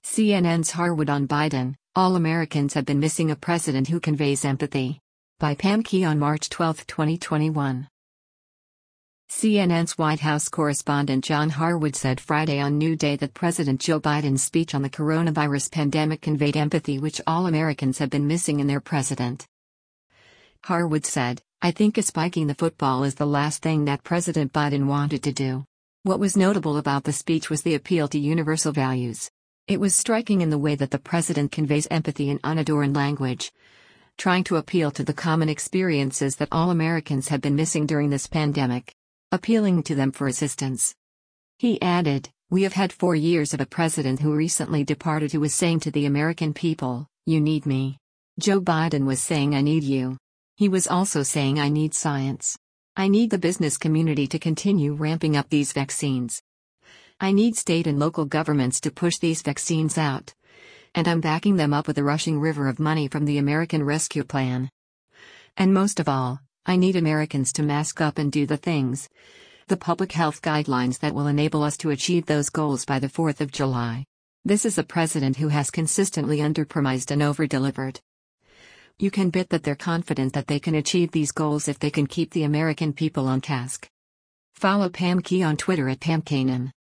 CNN's Harwood on Biden, all Americans have been missing a president who conveys empathy. By Pam Key on March 12, 2021. CNN's White House correspondent John Harwood said Friday on New Day that President Joe Biden's speech on the coronavirus pandemic conveyed empathy which all Americans have been missing in their president. Harwood said, "I think spiking the football is the last thing that President Biden wanted to do. What was notable about the speech was the appeal to universal values. It was striking in the way that the president conveys empathy in unadorned language, trying to appeal to the common experiences that all Americans have been missing during this pandemic, appealing to them for assistance." He added, "We have had 4 years of a president who recently departed who was saying to the American people, 'You need me.' Joe Biden was saying 'I need you.' He was also saying 'I need science. I need the business community to continue ramping up these vaccines. I need state and local governments to push these vaccines out. And I'm backing them up with a rushing river of money from the American Rescue Plan. And most of all, I need Americans to mask up and do the things, the public health guidelines that will enable us to achieve those goals by the 4th of July. This is a president who has consistently underpromised and overdelivered. You can bet that they're confident that they can achieve these goals if they can keep the American people on task." Follow Pam Key on Twitter at PamKanan.